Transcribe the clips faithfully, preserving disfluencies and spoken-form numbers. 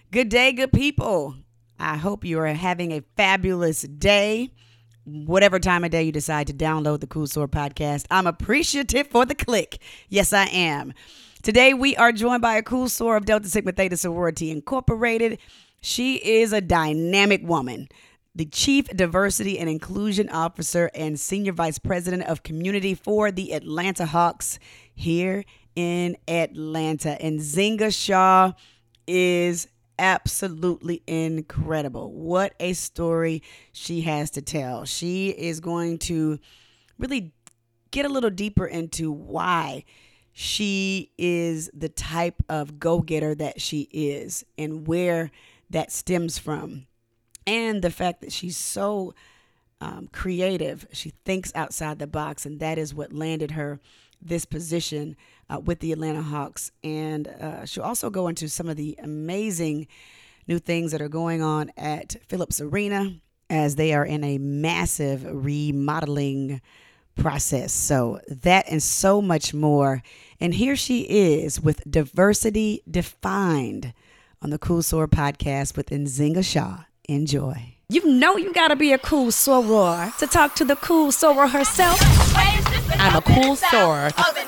Good day, good people. I hope you are having a fabulous day. Whatever time of day you decide to download the Cool Soror podcast, I'm appreciative for the click. Yes, I am. Today, we are joined by a cool soror of Delta Sigma Theta Sorority Incorporated. She is a dynamic woman, the Chief Diversity and Inclusion Officer and Senior Vice President of Community for the Atlanta Hawks here in Atlanta. And Nzinga Shaw is absolutely incredible. What a story she has to tell. She is going to really get a little deeper into why she is the type of go-getter that she is and where that stems from. And the fact that she's so um, creative. She thinks outside the box, and that is what landed her this position uh, with the Atlanta Hawks. And uh, she'll also go into some of the amazing new things that are going on at Phillips Arena as they are in a massive remodeling process. So that and so much more. And here she is with Diversity Defined on the Cool Soror podcast with Nzinga Shaw. Enjoy. You know you gotta be a cool soror to talk to the cool soror herself. I'm a cool soror.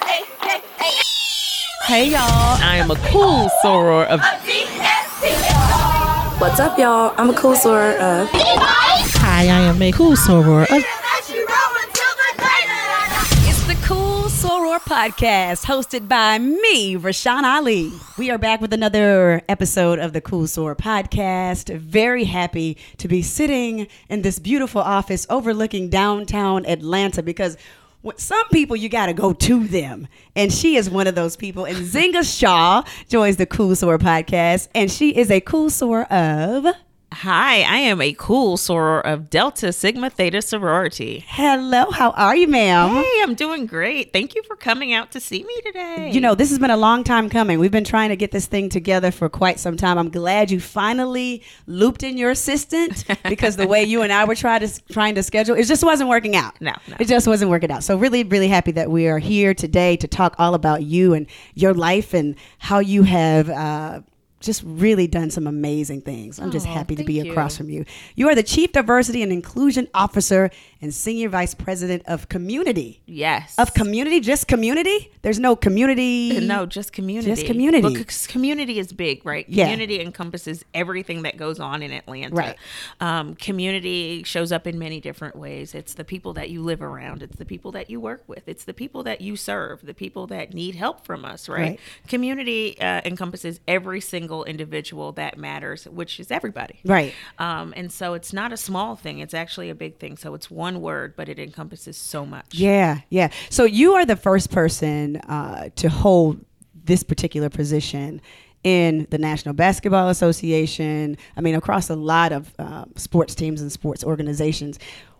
Hey y'all, I am a cool soror of. What's up, y'all? I'm a cool soror of. Hi, I am a cool soror of. It's the Cool Soror podcast hosted by me, Rashawn Ali. We are back with another episode of the Cool Soror podcast. Very happy to be sitting in this beautiful office overlooking downtown Atlanta because with some people, you got to go to them. And she is one of those people. And Nzinga Shaw joins the Cool Soror podcast. And she is a cool soror of... Hi, I am a cool soror of Delta Sigma Theta Sorority. Hello, how are you, ma'am? Hey, I'm doing great. Thank you for coming out to see me today. You know, this has been a long time coming. We've been trying to get this thing together for quite some time. I'm glad you finally looped in your assistant because the way you and I were trying to, trying to schedule, it just wasn't working out. No, no. It just wasn't working out. So really, really happy that we are here today to talk all about you and your life and how you have... Uh, just really done some amazing things. I'm just oh, happy to be you. across from you. You are the Chief Diversity and Inclusion Officer and Senior Vice President of Community. Yes. Of community? Just community? There's no community? No, just community. Just community. Because community is big, right? Yeah. Community encompasses everything that goes on in Atlanta. Right. Um, community shows up in many different ways. It's the people that you live around. It's the people that you work with. It's the people that you serve. The people that need help from us, right? Right. Community uh, encompasses every single individual that matters, which is everybody. Right. Um, and so it's not a small thing. It's actually a big thing. So it's one word, but it encompasses so much. Yeah, yeah. So you are the first person uh, to hold this particular position in the National Basketball Association. I mean, across a lot of uh, sports teams and sports organizations.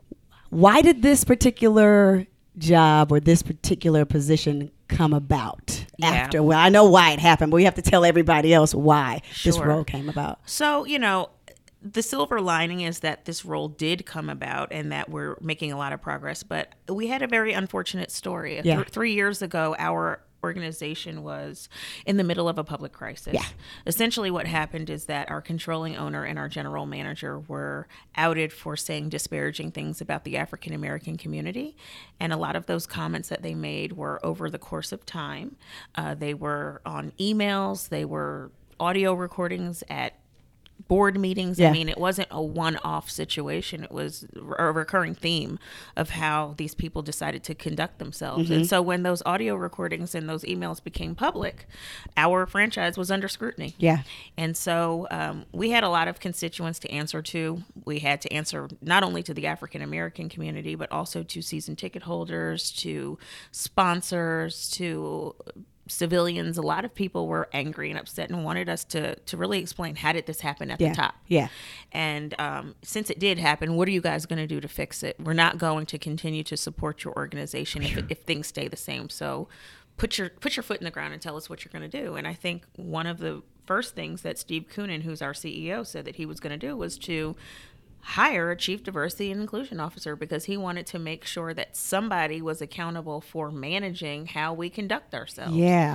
Why did this particular job or this particular position come about? Yeah. After, well, I know why it happened, but we have to tell everybody else why this Sure. role came about. So, you know, the silver lining is that this role did come about and that we're making a lot of progress. But we had a very unfortunate story. Yeah. Th- three years ago, our organization was in the middle of a public crisis. Yeah. Essentially what happened is that our controlling owner and our general manager were outed for saying disparaging things about the African American community. And a lot of those comments that they made were over the course of time. Uh, they were on emails, they were audio recordings at board meetings. Yeah. I mean, it wasn't a one-off situation. It was a recurring theme of how these people decided to conduct themselves. Mm-hmm. And so when those audio recordings and those emails became public, our franchise was under scrutiny. Yeah. And so um, we had a lot of constituents to answer to. We had to answer not only to the African American community, but also to season ticket holders, to sponsors, to civilians. A lot of people were angry and upset and wanted us to to really explain, how did this happen at Yeah. the top? Yeah. And um, since it did happen, what are you guys going to do to fix it? We're not going to continue to support your organization if, if things stay the same. So put your put your foot in the ground and tell us what you're going to do. And I think one of the first things that Steve Koonin, who's our C E O, said that he was going to do was to hire a chief diversity and inclusion officer, because he wanted to make sure that somebody was accountable for managing how we conduct ourselves. Yeah.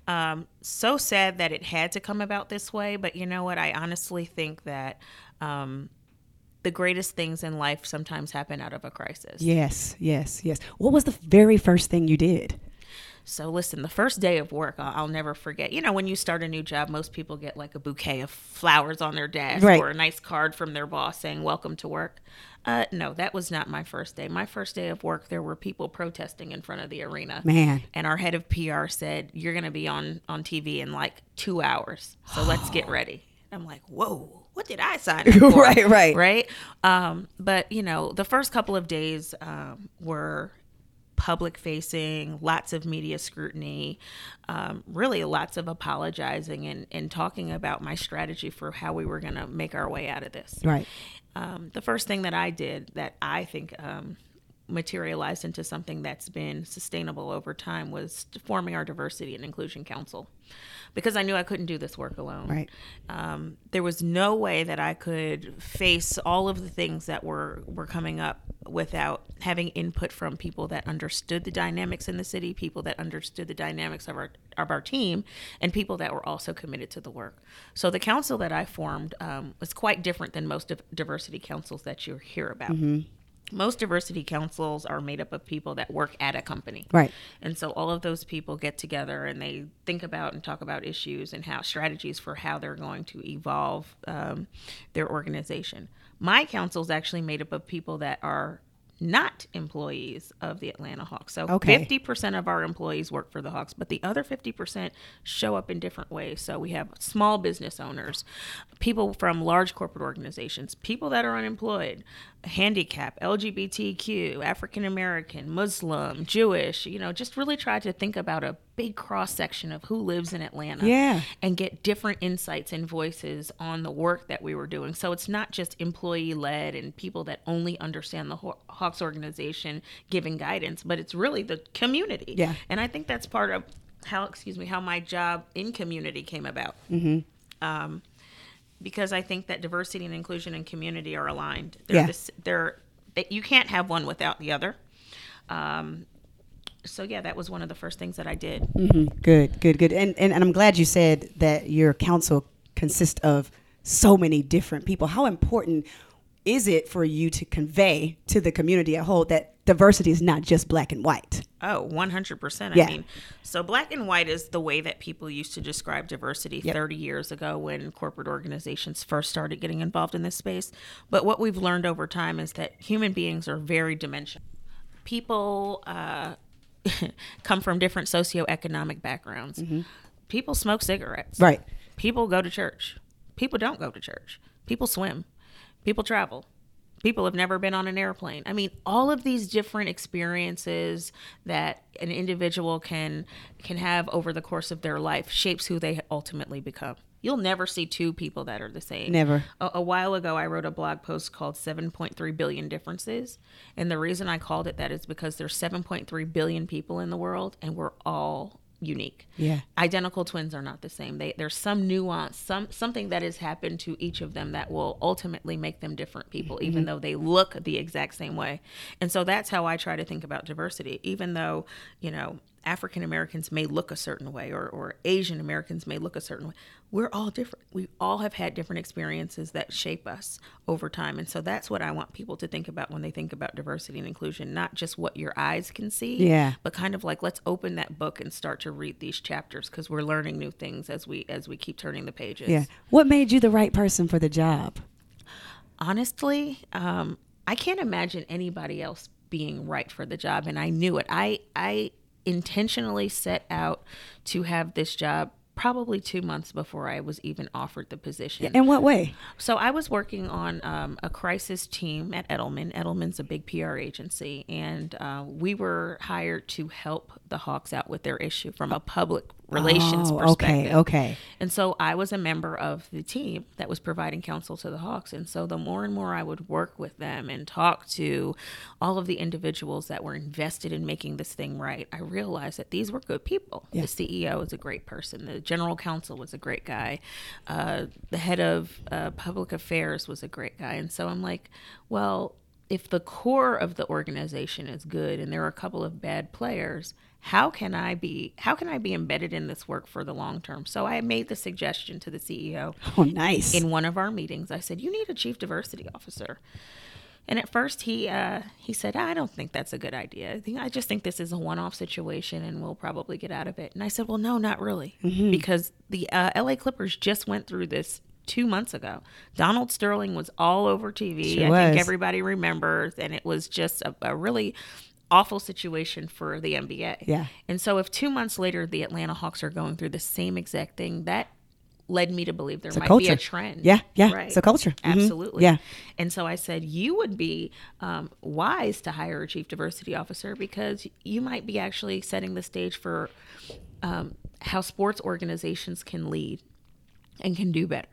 Um, so sad that it had to come about this way, but you know what? I honestly think that um, the greatest things in life sometimes happen out of a crisis. Yes, yes, yes. What was the very first thing you did? So listen, the first day of work, I'll, I'll never forget. You know, when you start a new job, most people get like a bouquet of flowers on their desk Right. or a nice card from their boss saying, welcome to work. Uh, no, that was not my first day. My first day of work, there were people protesting in front of the arena. Man. And our head of P R said, you're going to be on, on T V in like two hours. So let's get ready. I'm like, whoa, what did I sign up for? Right, right. Right. Um, but, you know, the first couple of days um, were public facing, lots of media scrutiny, um, really lots of apologizing and, and talking about my strategy for how we were going to make our way out of this. Right. Um, the first thing that I did that I think um, materialized into something that's been sustainable over time was forming our Diversity and Inclusion Council, because I knew I couldn't do this work alone. Right. Um, there was no way that I could face all of the things that were, were coming up without having input from people that understood the dynamics in the city, people that understood the dynamics of our of our team, and people that were also committed to the work. So the council that I formed um, was quite different than most of diversity councils that you hear about. Mm-hmm. Most diversity councils are made up of people that work at a company. Right. And so all of those people get together and they think about and talk about issues and how strategies for how they're going to evolve um, their organization. My council is actually made up of people that are not employees of the Atlanta Hawks. So Okay. fifty percent of our employees work for the Hawks, but the other fifty percent show up in different ways. So we have small business owners, people from large corporate organizations, people that are unemployed, handicap, L G B T Q, African American, Muslim, Jewish, you know, just really try to think about a big cross section of who lives in Atlanta. Yeah. And get different insights and voices on the work that we were doing. So it's not just employee led and people that only understand the Haw- Hawks organization giving guidance, but it's really the community. Yeah. And I think that's part of how, excuse me, how my job in community came about. Mm-hmm. Um, because I think that diversity and inclusion and community are aligned. They're Yeah. this, they're, they, you can't have one without the other. Um, so yeah, that was one of the first things that I did. Mm-hmm. Good, good, good. And, and and I'm glad you said that your council consists of so many different people. How important is it for you to convey to the community at whole that diversity is not just black and white? Oh, one hundred percent. Yeah. I mean, so black and white is the way that people used to describe diversity Yep. thirty years ago when corporate organizations first started getting involved in this space. But what we've learned over time is that human beings are very dimensional. People uh, come from different socioeconomic backgrounds. Mm-hmm. People smoke cigarettes. Right. People go to church. People don't go to church. People swim. People travel. People have never been on an airplane. I mean, all of these different experiences that an individual can can have over the course of their life shapes who they ultimately become. You'll never see two people that are the same. Never. A, a while ago, I wrote a blog post called seven point three billion Differences. And the reason I called it that is because there's seven point three billion people in the world, and we're all unique. Yeah. Identical twins are not the same. They, there's some nuance, some something that has happened to each of them that will ultimately make them different people, mm-hmm. even though they look the exact same way. And so that's how I try to think about diversity, even though, you know, African Americans may look a certain way, or, or Asian Americans may look a certain way. We're all different. We all have had different experiences that shape us over time. And so that's what I want people to think about when they think about diversity and inclusion, not just what your eyes can see, Yeah. but kind of like, let's open that book and start to read these chapters, because we're learning new things as we as we keep turning the pages. Yeah. What made you the right person for the job? Honestly, um, I can't imagine anybody else being right for the job, and I knew it. I I intentionally set out to have this job probably two months before I was even offered the position. In what way? So I was working on um, a crisis team at Edelman. Edelman's a big P R agency, and uh, we were hired to help the Hawks out with their issue from a public relations Oh, perspective. okay, okay. And so I was a member of the team that was providing counsel to the Hawks. And so the more and more I would work with them and talk to all of the individuals that were invested in making this thing right, I realized that these were good people. Yeah. The C E O is a great person. The general counsel was a great guy. Uh, the head of uh, public affairs was a great guy. And so I'm like, well, if the core of the organization is good and there are a couple of bad players, how can I be how can I be embedded in this work for the long term? So I made the suggestion to the C E O. Oh, nice. In one of our meetings, I said, you need a chief diversity officer. And at first he uh, he said, I don't think that's a good idea. I, think, I just think this is a one-off situation and we'll probably get out of it. And I said, well, no, not really. Mm-hmm. Because the uh, L A Clippers just went through this two months ago. Donald Sterling was all over T V. Sure I was. think everybody remembers. And it was just a, a really awful situation for the N B A. Yeah. And so if two months later the Atlanta Hawks are going through the same exact thing, that led me to believe there It's a might culture. be a trend. Yeah, yeah. Right. It's a culture. Mhm. Absolutely. Yeah. And so I said, you would be um, wise to hire a chief diversity officer because you might be actually setting the stage for um, how sports organizations can lead and can do better.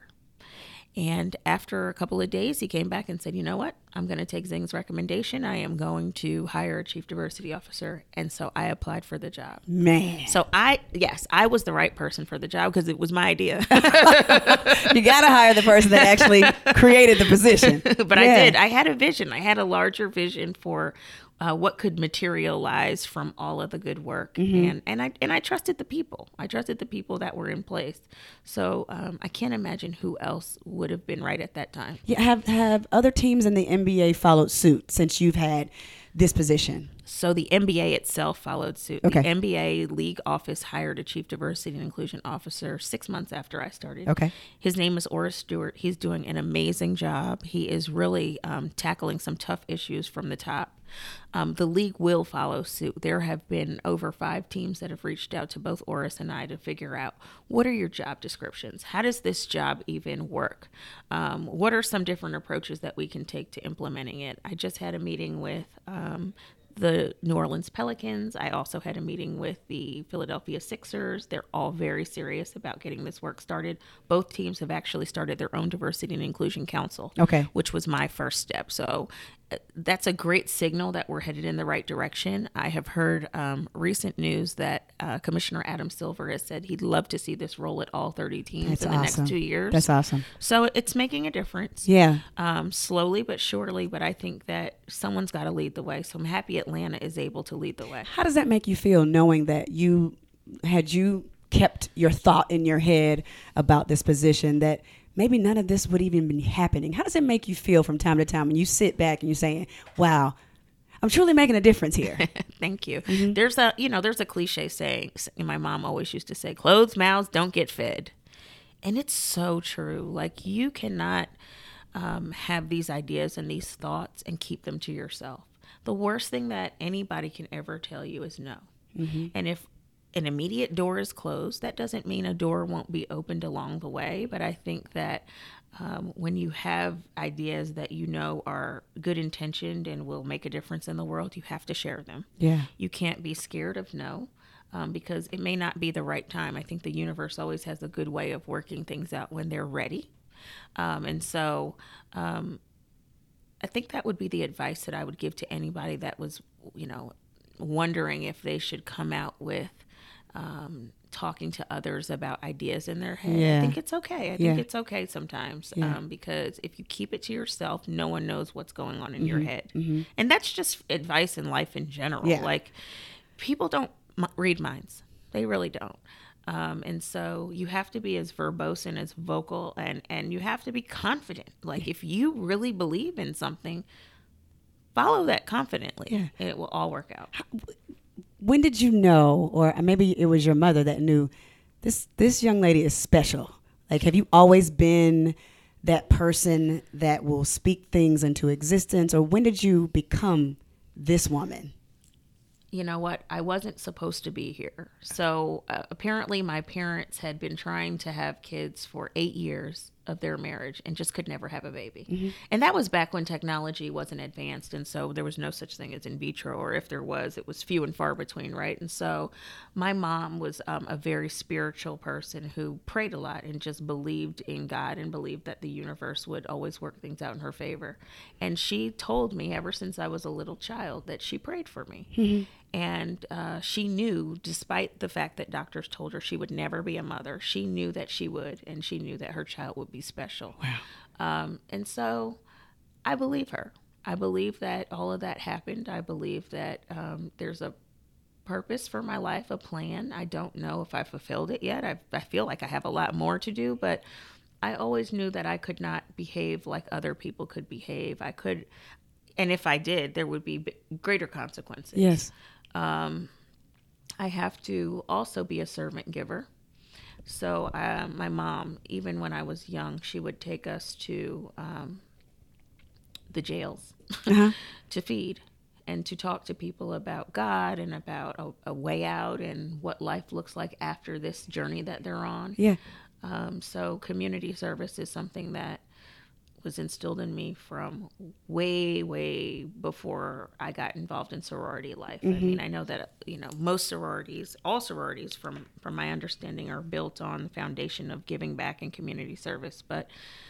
And after a couple of days, he came back and said, you know what? I'm going to take Zing's recommendation. I am going to hire a chief diversity officer. And so I applied for the job. Man. So I, yes, I was the right person for the job because it was my idea. You got to hire the person that actually created the position. But Yeah. I did. I had a vision. I had a larger vision for uh, what could materialize from all of the good work. Mm-hmm. And, and I and I trusted the people. I trusted the people that were in place. So um, I can't imagine who else would have been right at that time. Yeah, have have other teams in the N B A followed suit since you've had this position? So the N B A itself followed suit. Okay. The N B A league office hired a chief diversity and inclusion officer six months after I started. Okay. His name is Oris Stewart. He's doing an amazing job. He is really um, tackling some tough issues from the top. Um, the league will follow suit. There have been over five teams that have reached out to both Oris and I to figure out what are your job descriptions? How does this job even work? Um, what are some different approaches that we can take to implementing it? I just had a meeting with um, the New Orleans Pelicans. I also had a meeting with the Philadelphia Sixers. They're all very serious about getting this work started. Both teams have actually started their own diversity and inclusion council, Okay. which was my first step. So uh, that's a great signal that we're headed in the right direction. I have heard um, recent news that uh, Commissioner Adam Silver has said he'd love to see this roll at all thirty teams That's in the awesome. next two years. That's awesome. So it's making a difference. Yeah. Um, slowly but surely, but I think that someone's got to lead the way. So I'm happy Atlanta is able to lead the way. How does that make you feel knowing that you had you kept your thought in your head about this position that maybe none of this would even be happening? How does it make you feel from time to time when you sit back and you're saying, wow, I'm truly making a difference here? Thank you. Mm-hmm. There's a, you know, there's a cliche saying, and my mom always used to say, closed mouths don't get fed. And it's so true. Like you cannot um, have these ideas and these thoughts and keep them to yourself. The worst thing that anybody can ever tell you is no. Mm-hmm. And if an immediate door is closed, that doesn't mean a door won't be opened along the way. But I think that um, when you have ideas that you know are good intentioned and will make a difference in the world, you have to share them. Yeah. You can't be scared of no. Um, because it may not be the right time. I think the universe always has a good way of working things out when they're ready. Um, and so um, I think that would be the advice that I would give to anybody that was, you know, wondering if they should come out with um, talking to others about ideas in their head. Yeah. I think it's okay. I think Yeah. it's okay sometimes Yeah. um, because if you keep it to yourself, no one knows what's going on in Mm-hmm. your head. And that's just advice in life in general. Yeah. Like people don't m- read minds. They really don't. Um, and so you have to be as verbose and as vocal and, and you have to be confident. Like if you really believe in something, follow that confidently. Yeah. And it will all work out. When did you know, or maybe it was your mother that knew, this this young lady is special? Like, have you always been that person that will speak things into existence, or when did you become this woman? You know what? I wasn't supposed to be here. So uh, apparently my parents had been trying to have kids for eight years of their marriage and just could never have a baby. Mm-hmm. And that was back when technology wasn't advanced. And so there was no such thing as in vitro, or if there was, it was few and far between, right? And so my mom was um, a very spiritual person who prayed a lot and just believed in God and believed that the universe would always work things out in her favor. And she told me ever since I was a little child that she prayed for me. Mm-hmm. And uh, she knew, despite the fact that doctors told her she would never be a mother, she knew that she would, and she knew that her child would be special. Wow. Um, and so I believe her. I believe that all of that happened. I believe that um, there's a purpose for my life, a plan. I don't know if I fulfilled it yet. I, I feel like I have a lot more to do, but I always knew that I could not behave like other people could behave. I could, and if I did, there would be greater consequences. Yes. Um, I have to also be a servant giver. So uh, my mom, even when I was young, she would take us to um, the jails uh-huh. to feed and to talk to people about God and about a, a way out and what life looks like after this journey that they're on. Yeah. Um, so community service is something that was instilled in me from way, way before I got involved in sorority life. Mm-hmm. I mean, I know that, you know, most sororities, all sororities from, from my understanding are built on the foundation of giving back and community service. But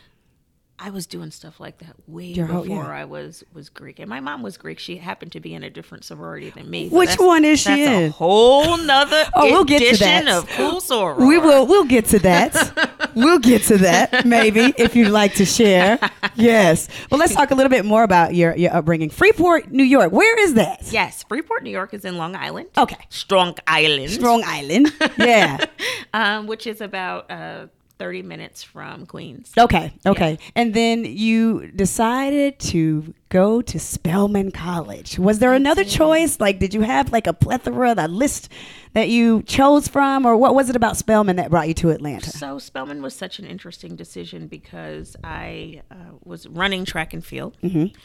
I was doing stuff like that way Your before whole, yeah. I was, was Greek. And my mom was Greek. She happened to be in a different sorority than me. Which one is she that's in? A whole nother oh, we'll get to that. Of Cool Soror. We will. We'll get to that. We'll get to that, maybe, if you'd like to share. Yes. Well, let's talk a little bit more about your, your upbringing. Freeport, New York. Where is that? Yes. Freeport, New York is in Long Island. Okay. Strong Island. Strong Island. Yeah. um, which is about... Uh, thirty minutes from Queens. Okay, okay. Yeah. And then you decided to go to Spelman College. Was there another choice? Like, did you have like a plethora, a list that you chose from? Or what was it about Spelman that brought you to Atlanta? So Spelman was such an interesting decision because I uh, was running track and field. Mm-hmm.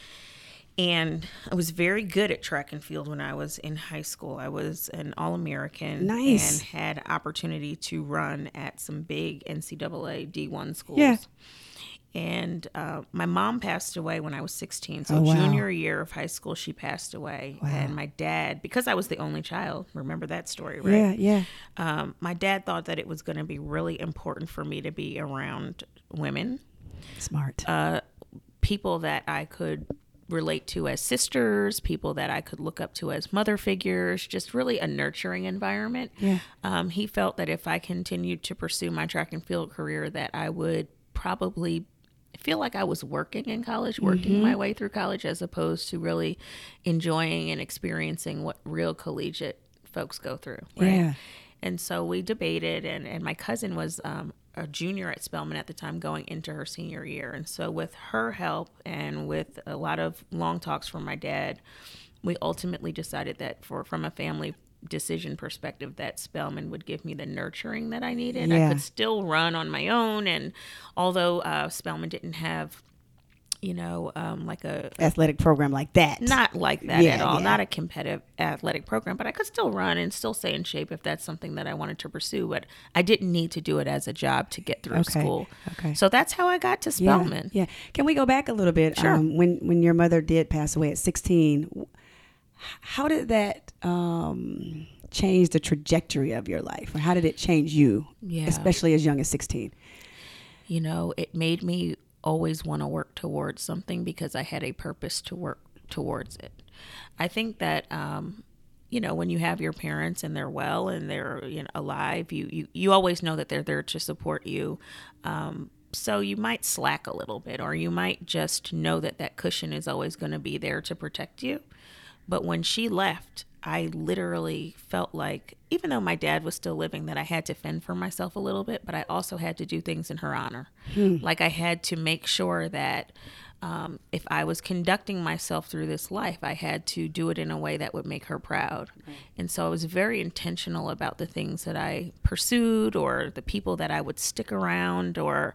And I was very good at track and field when I was in high school. I was an All-American. Nice. And had opportunity to run at some big N C double A D one schools. Yeah. And uh, my mom passed away when I was sixteen. So oh, wow. junior year of high school, she passed away. Wow. And my dad, because I was the only child, remember that story, right? Yeah, yeah. Um, my dad thought that it was going to be really important for me to be around women. Smart. Uh, people that I could relate to as sisters, people that I could look up to as mother figures, just really a nurturing environment. Yeah. Um, he felt that if I continued to pursue my track and field career, that I would probably feel like I was working in college, working mm-hmm. my way through college, as opposed to really enjoying and experiencing what real collegiate folks go through. Right? Yeah. And so we debated, and, and my cousin was um, a junior at Spelman at the time, going into her senior year. And so with her help and with a lot of long talks from my dad, we ultimately decided that for from a family decision perspective, that Spelman would give me the nurturing that I needed. Yeah. I could still run on my own. And although uh, Spelman didn't have, you know, um, like a athletic program like that. Not like that yeah, at all. Yeah. Not a competitive athletic program, but I could still run and still stay in shape if that's something that I wanted to pursue. But I didn't need to do it as a job to get through okay. school. Okay. So that's how I got to Spelman. Yeah. yeah. Can we go back a little bit? Sure. Um, when when your mother did pass away at sixteen, how did that um, change the trajectory of your life? Or how did it change you, yeah. especially as young as sixteen? You know, it made me always want to work towards something because I had a purpose to work towards it. I think that, um, you know, when you have your parents and they're well and they're you know, alive, you, you, you always know that they're there to support you. Um, so you might slack a little bit, or you might just know that that cushion is always going to be there to protect you. But when she left, I literally felt like, even though my dad was still living, that I had to fend for myself a little bit, but I also had to do things in her honor. Hmm. Like I had to make sure that um, if I was conducting myself through this life, I had to do it in a way that would make her proud. Right. And so I was very intentional about the things that I pursued, or the people that I would stick around, or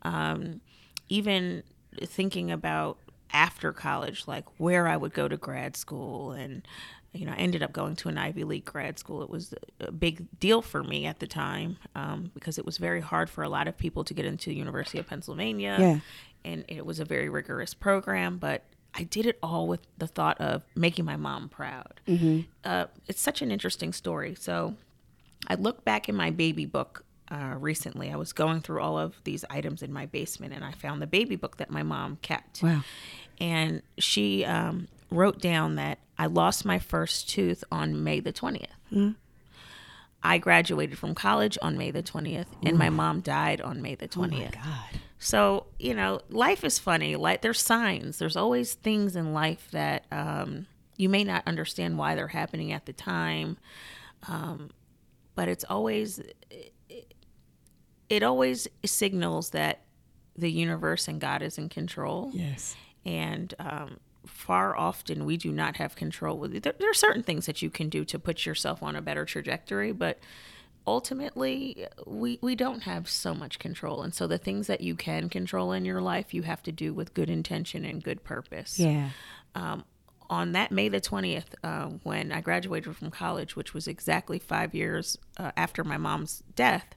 um, even thinking about after college, like where I would go to grad school. And you know, I ended up going to an Ivy League grad school. It was a big deal for me at the time um, because it was very hard for a lot of people to get into the University of Pennsylvania. Yeah. And it was a very rigorous program, but I did it all with the thought of making my mom proud. Mm-hmm. Uh, it's such an interesting story. So I look back in my baby book uh, recently. I was going through all of these items in my basement, and I found the baby book that my mom kept. Wow. And she um, wrote down that I lost my first tooth on May the twentieth. Mm-hmm. I graduated from college on May the twentieth, and my mom died on May the twentieth. Oh my God. So, you know, life is funny. Like, there's signs. There's always things in life that um, you may not understand why they're happening at the time. Um, but it's always, it, it always signals that the universe and God is in control. Yes. And um, far often we do not have control with it. There, there are certain things that you can do to put yourself on a better trajectory, but ultimately we we don't have so much control. And so the things that you can control in your life, you have to do with good intention and good purpose. Yeah. Um, on that May the twentieth, uh, when I graduated from college, which was exactly five years uh, after my mom's death,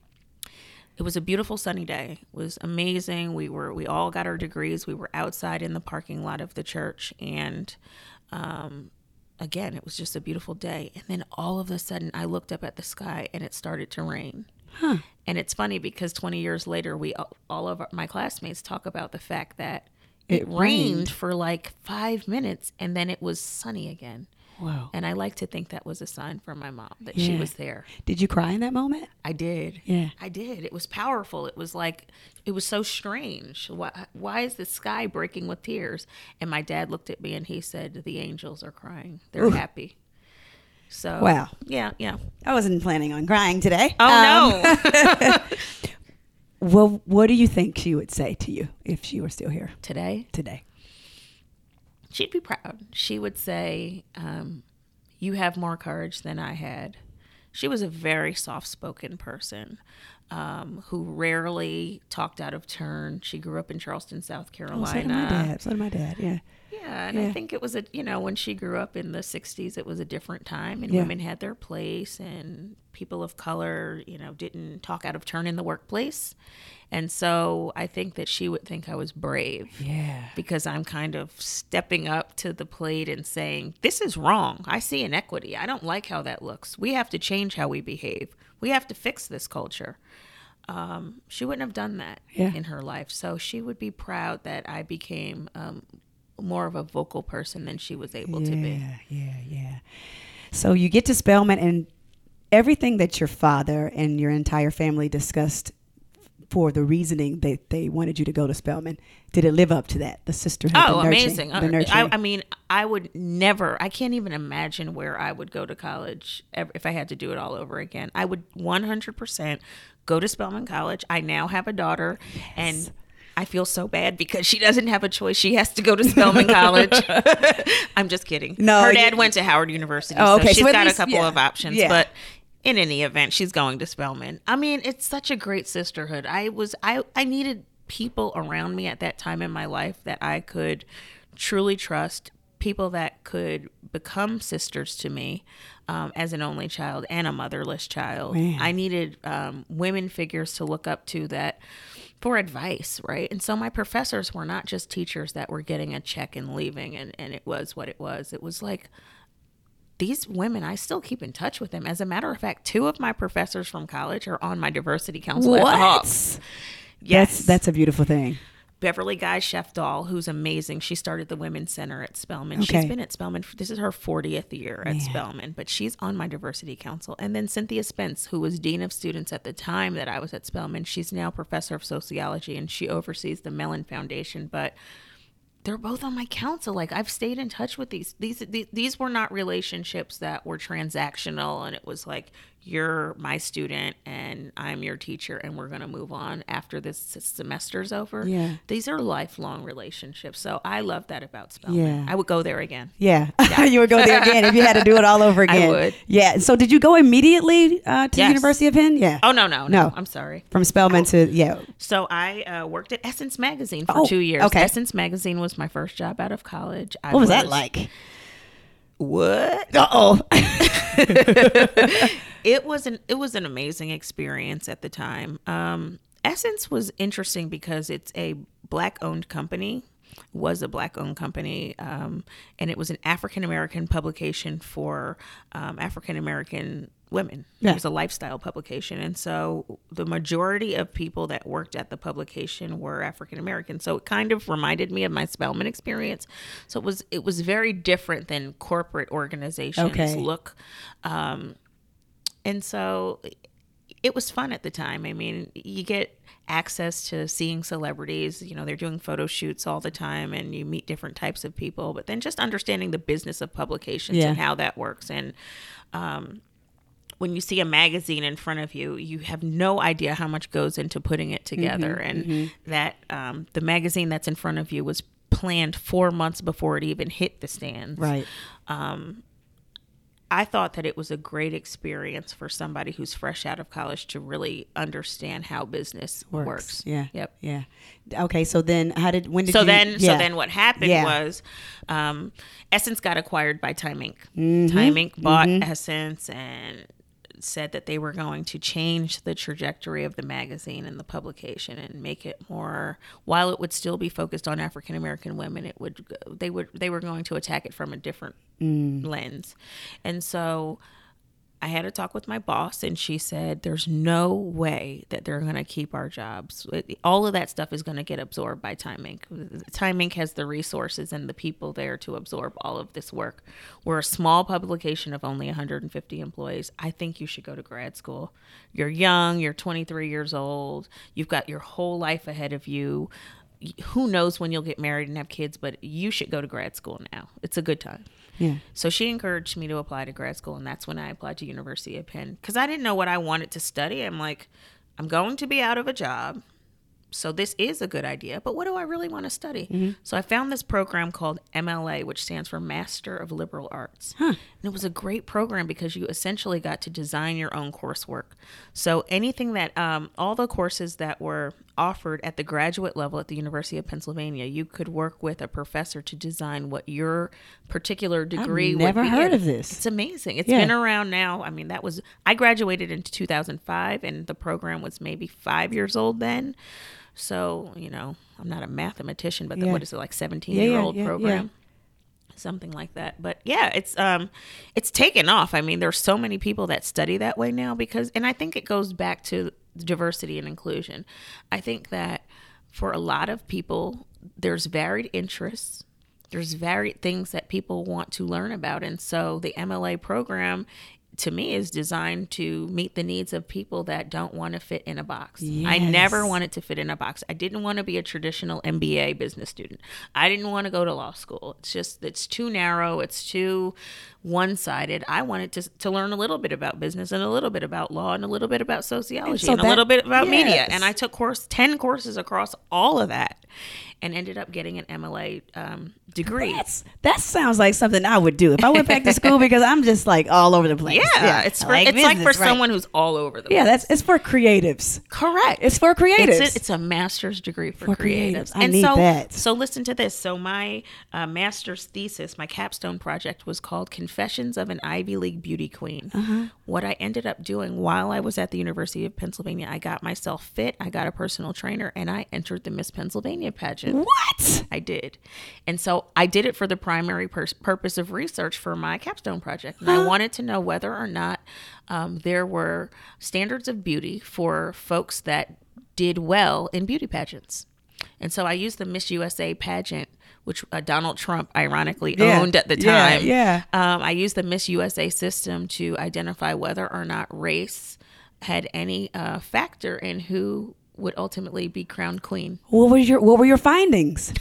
it was a beautiful sunny day. It was amazing. We were we all got our degrees. We were outside in the parking lot of the church, and um, again, it was just a beautiful day. And then all of a sudden, I looked up at the sky, and it started to rain. Huh. And it's funny because twenty years later, we all of our, my classmates talk about the fact that it, It rained. rained. for like five minutes, and then it was sunny again. Wow. And I like to think that was a sign from my mom that she Yeah. was there. Did you cry in that moment? I did. Yeah. I did. It was powerful. It was like, it was so strange. Why, why is the sky breaking with tears? And my dad looked at me and he said, the angels are crying. They're Oof. happy. So, Wow. Yeah, yeah. I wasn't planning on crying today. Oh, Um, no. Well, what do you think she would say to you if she were still here Today, today? she'd be proud. She would say, um, you have more courage than I had. She was a very soft-spoken person um, who rarely talked out of turn. She grew up in Charleston, South Carolina. Oh, so did my dad. So did my dad. Yeah. Yeah, and Yeah. I think it was a, you know, when she grew up in the sixties, it was a different time, and Yeah. women had their place, and people of color, you know, didn't talk out of turn in the workplace. And so I think that she would think I was brave. Yeah. Because I'm kind of stepping up to the plate and saying, this is wrong. I see inequity. I don't like how that looks. We have to change how we behave. We have to fix this culture. Um, she wouldn't have done that Yeah. in her life. So she would be proud that I became um, more of a vocal person than she was able yeah, to be. Yeah, yeah, yeah. So you get to Spelman, and everything that your father and your entire family discussed for the reasoning that they wanted you to go to Spelman, did it live up to that? The sisterhood, Oh, the nurturing, amazing. the I, nurturing. I mean, I would never, I can't even imagine where I would go to college ever, if I had to do it all over again. I would one hundred percent go to Spelman College. I now have a daughter, and I feel so bad because she doesn't have a choice. She has to go to Spelman College. I'm just kidding. No, her dad you- went to Howard University, Oh, so okay. she's So at got least- a couple yeah. of options. Yeah. But in any event, she's going to Spelman. I mean, it's such a great sisterhood. I was, I, I needed people around me at that time in my life that I could truly trust, people that could become sisters to me um, as an only child and a motherless child. Man. I needed um, women figures to look up to that for advice, right? And so my professors were not just teachers that were getting a check and leaving, and, and it was what it was. It was like, these women, I still keep in touch with them. As a matter of fact, two of my professors from college are on my diversity council at the Hawks. Yes. That's that's a beautiful thing. Beverly Guy Shefdahl, who's amazing. She started the Women's Center at Spelman. Okay. She's been at Spelman. For, this is her fortieth year at Spelman, but she's on my diversity council. And then Cynthia Spence, who was Dean of Students at the time that I was at Spelman. She's now Professor of Sociology, and she oversees the Mellon Foundation. But they're both on my council. Like, I've stayed in touch with these. These these, these were not relationships that were transactional, and it was like, you're my student and I'm your teacher, and we're going to move on after this semester's over. Yeah. These are lifelong relationships. So I love that about Spelman. Yeah. I would go there again. Yeah, you would go there again if you had to do it all over I again. would. Yeah. So did you go immediately uh, to the Yes. University of Penn? Yeah. Oh, no, no, no. No. I'm sorry. From Spelman to yeah. So I uh, worked at Essence Magazine for Oh, two years. okay. Essence Magazine was my first job out of college. I What was that like? What? Uh oh. It was an it was an amazing experience at the time. Um, Essence was interesting because it's a black owned company, was a black owned company, um, and it was an African American publication for um, African American women. Yeah. It was a lifestyle publication, and so the majority of people that worked at the publication were African American. So it kind of reminded me of my Spelman experience. So it was it was very different than corporate organizations Okay. look. Um, And so it was fun at the time. I mean, you get access to seeing celebrities, you know, they're doing photo shoots all the time and you meet different types of people, but then just understanding the business of publications Yeah. and how that works. And um, when you see a magazine in front of you, you have no idea how much goes into putting it together. Mm-hmm, and mm-hmm. that um, the magazine that's in front of you was planned four months before it even hit the stands. Right. Um, I thought that it was a great experience for somebody who's fresh out of college to really understand how business works. Works. Yeah. Yep. Yeah. Okay. So then, how did when did So you? then, yeah. so then, what happened Yeah. was, um, Essence got acquired by Time Incorporated. Mm-hmm. Time Incorporated bought Essence and said that they were going to change the trajectory of the magazine and the publication and make it more, while it would still be focused on African American women, it would they would they were going to attack it from a different Mm. lens. And so I had a talk with my boss and she said, there's no way that they're going to keep our jobs. It, all of that stuff is going to get absorbed by Time Incorporated. Time Incorporated has the resources and the people there to absorb all of this work. We're a small publication of only one hundred fifty employees. I think you should go to grad school. You're young, you're twenty-three years old, you've got your whole life ahead of you. Who knows when you'll get married and have kids, but you should go to grad school now. It's a good time. Yeah. So she encouraged me to apply to grad school, and that's when I applied to University of Penn because I didn't know what I wanted to study. I'm like, I'm going to be out of a job, so this is a good idea, but what do I really want to study? Mm-hmm. So I found this program called M L A, which stands for Master of Liberal Arts. Huh. And it was a great program because you essentially got to design your own coursework. So anything that, um, all the courses that were offered at the graduate level at the University of Pennsylvania, you could work with a professor to design what your particular degree I've would never be heard in. of this. It's amazing. It's Yeah. been around now. I mean, that was, I graduated in two thousand five and the program was maybe five years old then. So, you know, I'm not a mathematician, but the, Yeah. what is it, like seventeen Yeah, year yeah, old yeah, program? Something like that. But yeah, it's um it's taken off. I mean, there's so many people that study that way now because, and I think it goes back to diversity and inclusion. I think that for a lot of people, there's varied interests. There's varied things that people want to learn about. And so the M L A program, to me, is designed to meet the needs of people that don't want to fit in a box. I never Yes. wanted to fit in a box. I didn't want to be a traditional M B A business student. I didn't want to go to law school. It's just, it's too narrow. It's too one-sided. I wanted to to learn a little bit about business and a little bit about law and a little bit about sociology so and, that- a little bit about media. yes. And I took course ten courses across all of that and ended up getting an M L A um, degree. That's, that sounds like something I would do if I went back to school because I'm just like all over the place. Yeah, it's I for, it's like for business, right. someone who's all over the Yeah, place. that's it's for creatives. Correct. It's for creatives. It's a, it's a master's degree for, For creatives. creatives. I need so, that. So listen to this. So my uh, master's thesis, my capstone project was called Confessions of an Ivy League Beauty Queen. Uh-huh. What I ended up doing while I was at the University of Pennsylvania, I got myself fit, I got a personal trainer, and I entered the Miss Pennsylvania pageant. What? I did. And so I did it for the primary pur- purpose of research for my capstone project. And I wanted to know whether or not um, there were standards of beauty for folks that did well in beauty pageants. And so I used the Miss U S A pageant, which uh, Donald Trump ironically Yeah. owned at the Yeah, time. yeah. Um, I used the Miss U S A system to identify whether or not race had any uh, factor in who would ultimately be crowned queen. What were your What were your findings?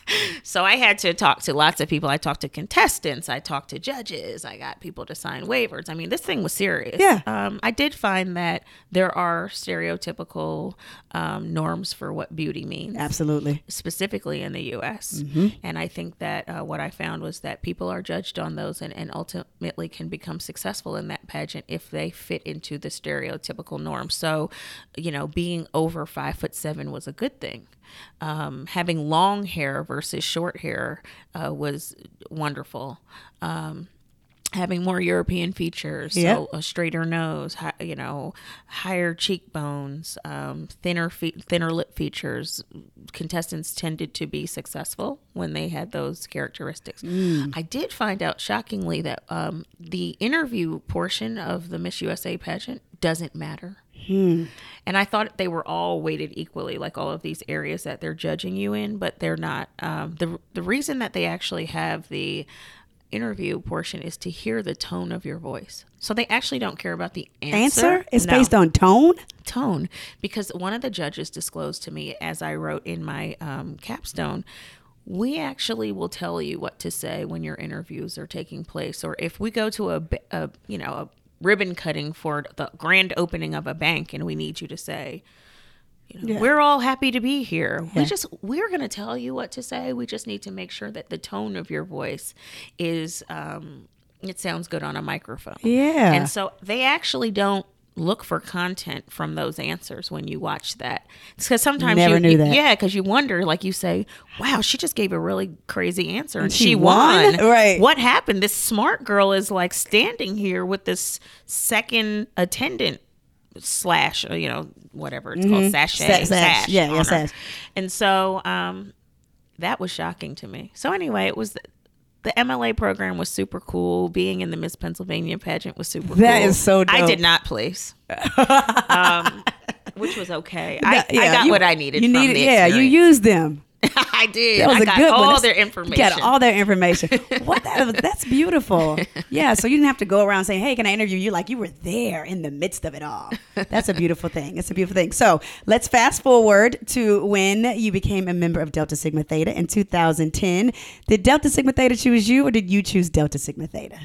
So I had to talk to lots of people. I talked to contestants. I talked to judges. I got people to sign waivers. I mean, this thing was serious. Yeah. Um, I did find that there are stereotypical um, norms for what beauty means. Absolutely. Specifically in the U S. Mm-hmm. And I think that uh, what I found was that people are judged on those and, and ultimately can become successful in that pageant if they fit into the stereotypical norm. So, you know, being over five foot seven was a good thing. Um, having long hair versus short hair uh, was wonderful. Um, having more European features, Yep. so a straighter nose, hi, you know, higher cheekbones, um, thinner fe- thinner lip features. Contestants tended to be successful when they had those characteristics. I did find out shockingly that um, the interview portion of the Miss U S A pageant doesn't matter. Hmm. And I thought they were all weighted equally, like all of these areas that they're judging you in, but they're not. Um, the the reason that they actually have the interview portion is to hear the tone of your voice. So they actually don't care about the answer. Answer? It's No. based on tone? Tone. Because one of the judges disclosed to me, as I wrote in my um, capstone, we actually will tell you what to say when your interviews are taking place. Or if we go to a, a you know, a ribbon cutting for the grand opening of a bank and we need you to say, you know, Yeah. we're all happy to be here. Yeah. We just, we're going to tell you what to say. We just need to make sure that the tone of your voice is, um, it sounds good on a microphone. Yeah. And so they actually don't look for content from those answers when you watch that. It's because sometimes Never you, knew you- that. yeah, because you wonder, like you say, wow, she just gave a really crazy answer and, she she, won? won. Right. What happened? This smart girl is like standing here with this second attendant slash, or, you know, whatever it's called, sachet, Sa- sash. sash Yeah, yeah, on her. sash. And so um, that was shocking to me. So anyway, it was. The M L A program was super cool. Being in the Miss Pennsylvania pageant was super cool. That is so I dope. did not place, um, which was okay. I, That- yeah, I got you- what I needed You from needed, the yeah, you experience. used them. I did. That was I a got good one. all That's- their You information. got all their information. What? That, that's beautiful. Yeah. So you didn't have to go around saying, "Hey, can I interview you?" Like you were there in the midst of it all. That's a beautiful thing. It's a beautiful thing. So let's fast forward to when you became a member of Delta Sigma Theta in two thousand ten. Did Delta Sigma Theta choose you, or did you choose Delta Sigma Theta?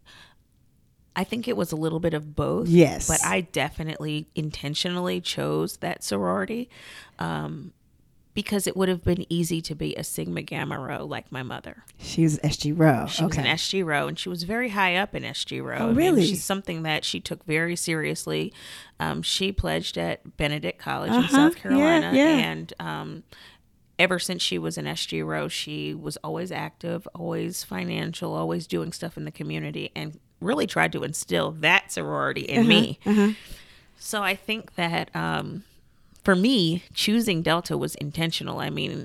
I think it was a little bit of both. Yes. But I definitely intentionally chose that sorority um, because it would have been easy to be a Sigma Gamma Rho like my mother. She was S G Rho. She was okay. an S G Rho, and she was very high up in S G Rho. Oh, I mean, really? she's something that she took very seriously. Um, she pledged at Benedict College in Uh-huh. South Carolina, Yeah, yeah. and um, ever since she was an S G Rho, she was always active, always financial, always doing stuff in the community, and really tried to instill that sorority in me. Uh-huh. So I think that um, for me, choosing Delta was intentional. I mean,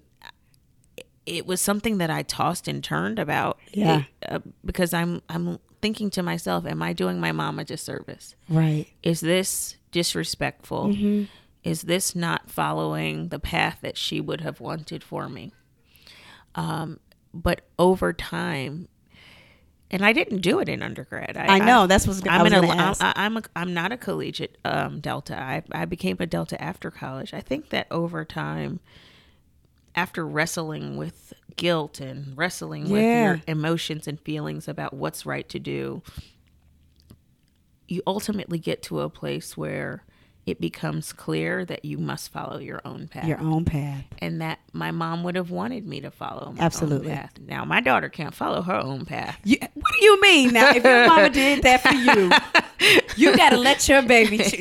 it was something that I tossed and turned about. Yeah. It, uh, because I'm I'm thinking to myself, am I doing my mom a disservice? Right. Is this disrespectful? Mm-hmm. Is this not following the path that she would have wanted for me? Um, but over time, and I didn't do it in undergrad. I know, that's what's- I I'm was in a, gonna I'm, ask. I'm a, I'm not a collegiate um, Delta. I I became a Delta after college. I think that over time, after wrestling with guilt and wrestling with Yeah. your emotions and feelings about what's right to do, you ultimately get to a place where it becomes clear that you must follow your own path. Your own path. And that my mom would have wanted me to follow my Absolutely. own path. Now, my daughter can't follow her own path. You, what do you mean now? If your mama did that for you, you got to let your baby choose.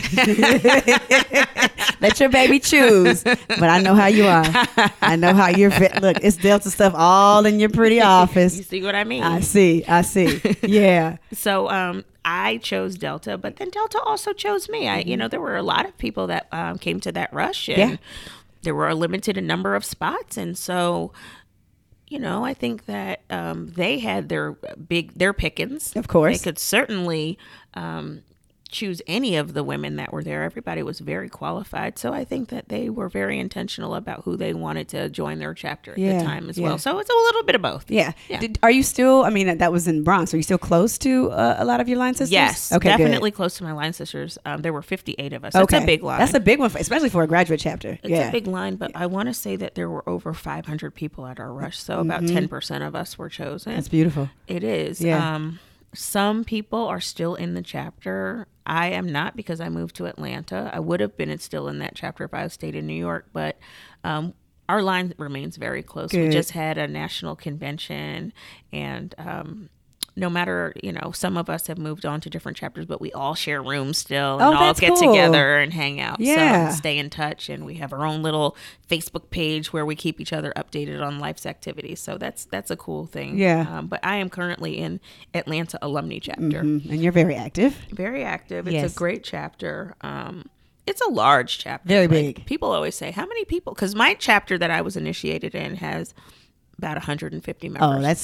Let your baby choose. But I know how you are. I know how you're. Fit. Look, it's Delta stuff all in your pretty You office. see what I mean? I see. I see. Yeah. So um, I chose Delta, but then Delta also chose me. I, you know, there were a lot of people that um, came to that rush, and Yeah. there were a limited number of spots, and so, you know, I think that um, they had their big their pickings. Of course. they could certainly um, choose any of the women that were there. Everybody was very qualified, so I think that they were very intentional about who they wanted to join their chapter at Yeah, the time as yeah. well. So it's a little bit of both. Yeah. Yeah. Did, are you still? I mean, that was in Bronx. Are you still close to uh, a lot of your line sisters? Yes, Okay. good. definitely close to my line sisters. Um, there were fifty-eight of us. That's Okay. a big line. That's a big one, for, especially for a graduate chapter. It's yeah. a big line, but I want to say that there were over five hundred people at our rush, so about ten percent of us were chosen. Mm-hmm. That's beautiful. It is. Yeah. Um, some people are still in the chapter. I am not, because I moved to Atlanta. I would have been still in that chapter if I stayed in New York, but um, our line remains very close. We Good. just had a national convention, and um, no matter, you know, some of us have moved on to different chapters, but we all share rooms still and Oh, all that's get cool. together and hang out. Yeah. So stay in touch, and we have our own little Facebook page where we keep each other updated on life's activities. So that's that's a cool thing. Yeah. Um, but I am currently in Atlanta alumni chapter. Mm, and you're very active. Very active. It's Yes. a great chapter. Um, it's a large chapter. Very Like, big. People always say, how many people? Because my chapter that I was initiated in has about one hundred fifty members. Oh, that's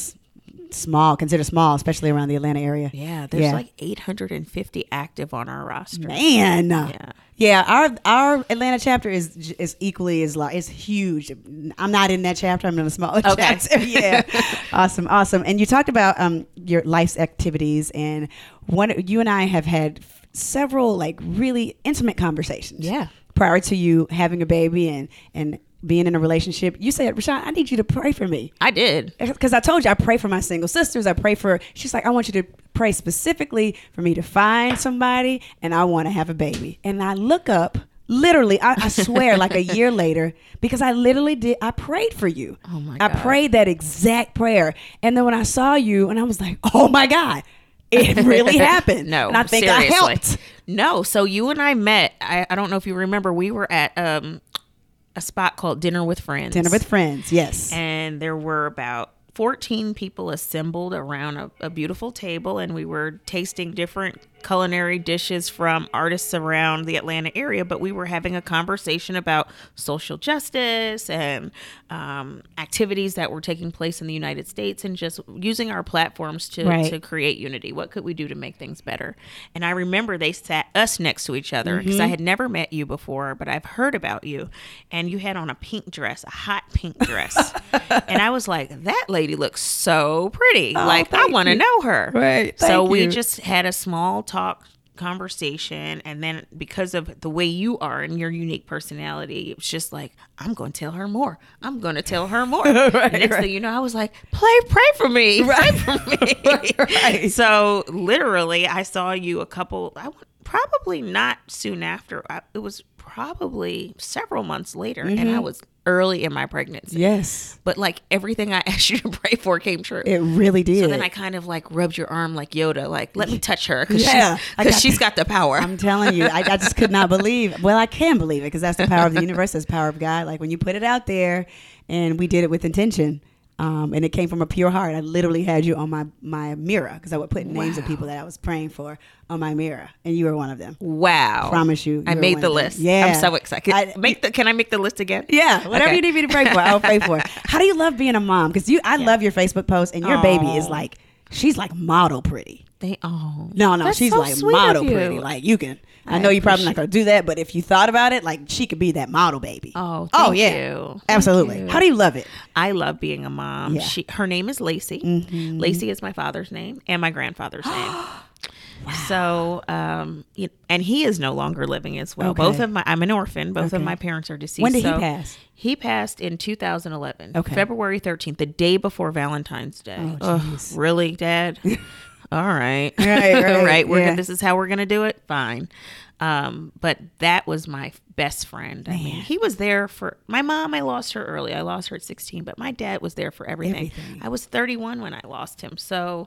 small, considered small, especially around the Atlanta area. Yeah, there's Yeah. like eight hundred fifty active on our roster. Man, Yeah. yeah, our our Atlanta chapter is is equally as large. It's huge. I'm not in that chapter. I'm in a smaller Okay. chapter. Yeah, awesome, awesome. And you talked about um your life's activities, and one you and I have had f- several like really intimate conversations. Yeah. Prior to you having a baby and and being in a relationship, you said, Rashawn, I need you to pray for me. I did. Because I told you, I pray for my single sisters. I pray for, she's like, I want you to pray specifically for me to find somebody and I want to have a baby. And I look up, literally, I, I swear, like a year later, because I literally did, I prayed for you. Oh my I God. prayed that exact prayer. And then when I saw you, and I was like, oh my God, it really happened. No, and I think seriously. I helped. No, so you and I met. I, I don't know if you remember. We were at um, a spot called Dinner with Friends. Dinner with Friends, yes. And there were about fourteen people assembled around a, a beautiful table, and we were tasting different culinary dishes from artists around the Atlanta area, but we were having a conversation about social justice and um, activities that were taking place in the United States and just using our platforms to, Right. to create unity. What could we do to make things better? And I remember they sat us next to each other Mm-hmm. because I had never met you before, but I've heard about you. And you had on a pink dress, a hot pink dress. And I was like, that lady looks so pretty. like, I thank want to you. know her. Right. So Thank we you. just had a small talk conversation, and then because of the way you are and your unique personality, it was just like, I'm going to tell her more. I'm going to tell her more. Right, Next right. thing you know, I was like, play, pray for me, pray for me. Right. So literally, I saw you a couple, I w- probably not soon after. I, it was probably several months later, and I was early in my pregnancy. Yes, But like everything I asked you to pray for came true. it really did. So then I kind of like rubbed your arm like Yoda, like, let me touch her because Yeah, she's, I 'cause got she's the- got the power. I'm telling you, I, I just could not believe. Well, I can believe it because that's the power of the universe. That's the power of God. Like when you put it out there, and we did it with intention, um, and it came from a pure heart. I literally had you on my my mirror because I would put names of people that I was praying for on my mirror, and you were one of them. Wow. Promise you, I you were made one the of them. list. Yeah. I'm so excited. I- make the, can I make the list again? Yeah, whatever Okay. you need me to pray for, I'll pray for. How do you love being a mom? Because you, I love your Facebook post, and your baby is Aw. like, she's like model pretty. They, oh. No, no, That's she's so like sweet of model you. pretty. Like you can. I, I know you're probably not appreciate- gonna do that, but if you thought about it, like she could be that model baby. Oh, oh thank yeah, you. Thank absolutely. you. How do you love it? I love being a mom. Yeah. Mm-hmm. She, her name is Lacey. Lacey is my father's name and my grandfather's name. So, um, you- and he is no longer living as well. Okay. Both of my, I'm an orphan. Both of Okay. my parents are deceased. When did he so pass? He passed in two thousand eleven, Okay. February thirteenth, the day before Valentine's Day. Oh, Ugh, jeez. really, Dad? All right, Right, right, right. We're yeah. gonna, this is how we're gonna do it. Fine. Um, but that was my best friend. I mean, he was there for my mom. I lost her early. I lost her at sixteen, but my dad was there for everything. Everything. I was thirty-one when I lost him. So,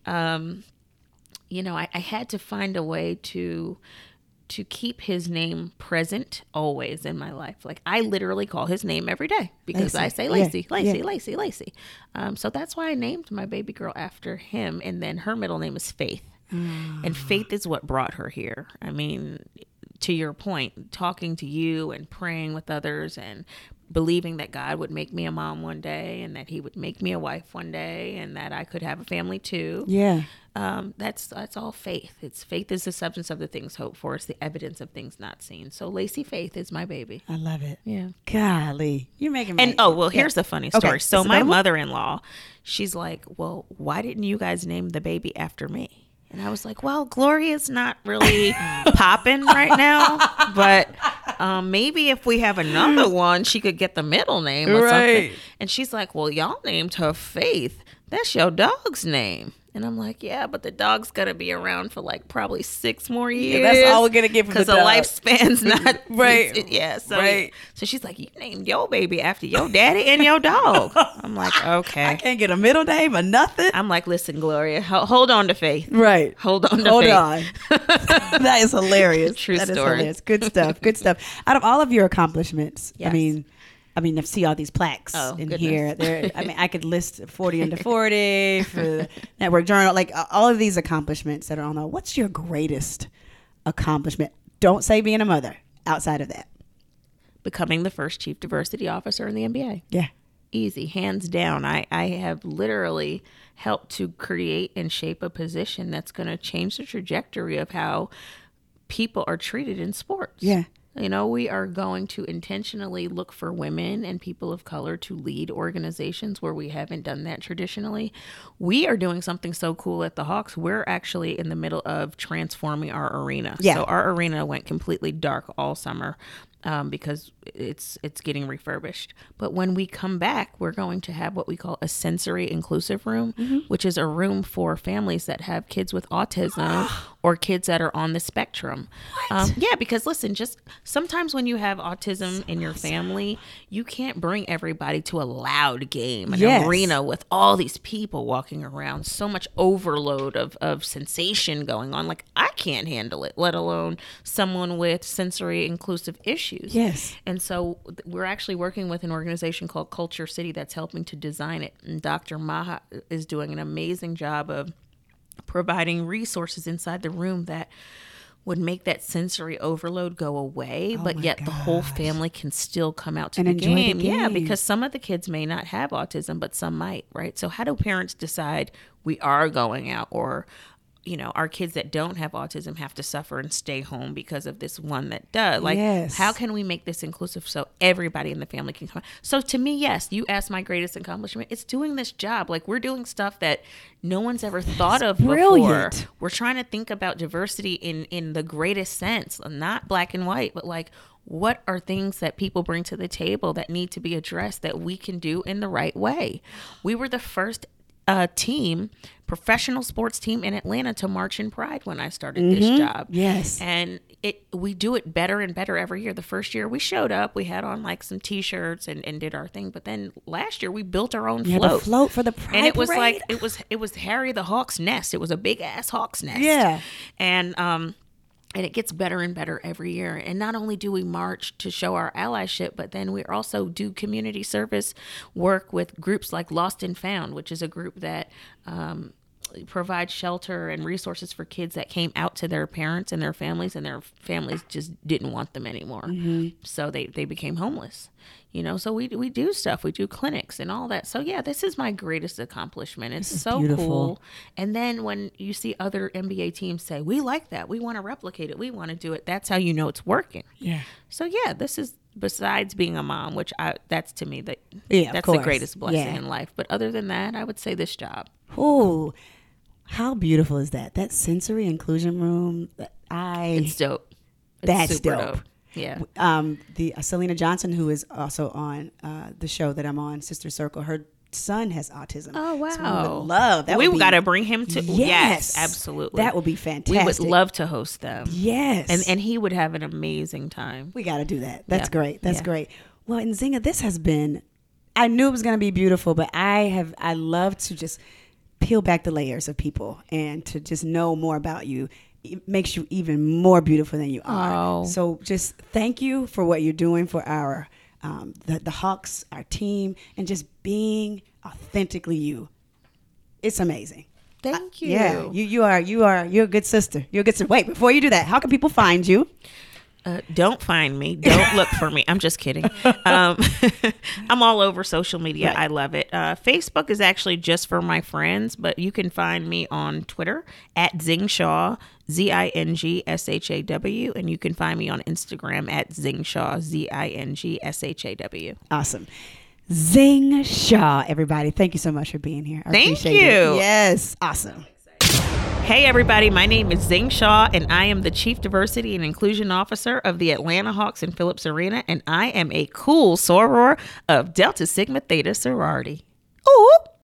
um, you know, I, I had to find a way to to keep his name present always in my life. Like I literally call his name every day because Lacey. I say Yeah, Lacey, Lacey, yeah. Lacey, Lacey. Um, so that's why I named my baby girl after him. And then her middle name is Faith. And faith is what brought her here. I mean, to your point, talking to you and praying with others and believing that God would make me a mom one day and that he would make me a wife one day and that I could have a family too. Yeah. Um, that's that's all faith. It's faith is the substance of the things hoped for. It's the evidence of things not seen. So Lacey Faith is my baby. I love it. Yeah. Golly, you're making me. And oh well, Yeah. here's the funny Okay. story. So Is it my available? mother-in-law, she's like, "Well, why didn't you guys name the baby after me?" And I was like, "Well, Gloria's not really popping right now, but um, maybe if we have another one, she could get the middle name or something." Right. And she's like, "Well, y'all named her Faith. That's your dog's name." And I'm like, yeah, but the dog's gonna be around for like probably six more years. that's all we're gonna get from the because the dog. lifespan's not Right. it- yeah. So Right. so she's like, you named your baby after your daddy and your dog. I'm like, okay. I can't get a middle name or nothing. I'm like, listen, Gloria, ho- hold on to faith. Right. Hold on to Hold faith. on. That is hilarious. True That is story. hilarious. Good stuff. Good stuff. Out of all of your accomplishments, I Yes. mean, I mean, I see all these plaques Oh, in goodness. here. There, I mean, I could list forty under forty for the Network Journal, like uh, all of these accomplishments that are on there. What's your greatest accomplishment? Don't say being a mother. Outside of that, Becoming the first chief diversity officer in the N B A. yeah, easy, hands down. I, I have literally helped to create and shape a position that's going to change the trajectory of how people are treated in sports. Yeah. You know, we are going to intentionally look for women and people of color to lead organizations where we haven't done that traditionally. We are doing something so cool at the Hawks. We're actually in the middle of transforming our arena. Yeah. So our arena went completely dark all summer. Um, because it's it's getting refurbished. But when we come back, we're going to have what we call a sensory inclusive room, mm-hmm. which is a room for families that have kids with autism or kids that are on the spectrum. Um, yeah, because listen, just sometimes when you have autism in your family, you can't bring everybody to a loud game, an yes. arena with all these people walking around, so much overload of, of sensation going on. Like, I can't handle it, let alone someone with sensory inclusive issues. Yes. And so we're actually working with an organization called Culture City that's helping to design it. And Doctor Maha is doing an amazing job of providing resources inside the room that would make that sensory overload go away, oh but yet gosh. the whole family can still come out to and the enjoy game. the Yeah, game. because some of the kids may not have autism, but some might, right? So how do parents decide we are going out, or you know, our kids that don't have autism have to suffer and stay home because of this one that does? Like, yes. how can we make this inclusive so everybody in the family can come out? So to me, yes, you asked my greatest accomplishment. It's doing this job. Like, we're doing stuff that no one's ever thought of brilliant. before. We're trying to think about diversity in, in the greatest sense, not black and white, but like, what are things that people bring to the table that need to be addressed that we can do in the right way? We were the first uh, team, professional sports team in Atlanta to march in Pride when I started mm-hmm. this job. Yes. And it we do it better and better every year. The first year we showed up, we had on like some t-shirts and, and did our thing. But then last year we built our own you float. had a float for the Pride And it was parade? like, it was, it was Harry the Hawk's nest. It was a big ass Hawk's nest. Yeah. And, um, And it gets better and better every year. And not only do we march to show our allyship, but then we also do community service work with groups like Lost and Found, which is a group that um, provides shelter and resources for kids that came out to their parents and their families, and their families just didn't want them anymore. Mm-hmm. So they, they became homeless. You know, so we we do stuff, we do clinics and all that. So yeah, this is my greatest accomplishment. It's so beautiful. cool. And then when you see other N B A teams say, we like that, we want to replicate it, we want to do it, that's how you know it's working. Yeah. So yeah, this is, besides being a mom, which I that's to me the Yeah, of that's the course. greatest blessing Yeah. in life. But other than that, I would say this job. Oh, how beautiful is that? That sensory inclusion room. I It's dope. It's That's super dope. Yeah. um the uh, Selena Johnson, who is also on uh, the show that I'm on, Sister Circle. Her son has autism. Oh wow! So we would love that. We would be, got to bring him to. Yes, Yes, absolutely. That would be fantastic. We would love to host them. Yes, And and he would have an amazing time. we got to do that. That's Yeah. great. That's Yeah. great. Well, and Zinga, this has been. I knew it was going to be beautiful, but I have. I love to just peel back the layers of people and to just know more about you. It makes you even more beautiful than you are. Oh. So just thank you for what you're doing for our um, the the Hawks, our team, and just being authentically you. It's amazing. Thank you. Yeah, you you are you are you're a good sister. You're a good sister. Wait, before you do that, how can people find you? Uh, don't find me. Don't look for me. I'm just kidding. Um, I'm all over social media. Right. I love it. Uh, Facebook is actually just for my friends, but you can find me on Twitter at Zingshaw, Z I N G S H A W, and you can find me on Instagram at Zingshaw, Z I N G S H A W. Awesome. Zing Shaw, everybody. Thank you so much for being here. I Thank appreciate you. It. Yes. Awesome. Hey everybody, my name is Zing Shaw and I am the Chief Diversity and Inclusion Officer of the Atlanta Hawks in Phillips Arena, and I am a cool soror of Delta Sigma Theta sorority. Ooh!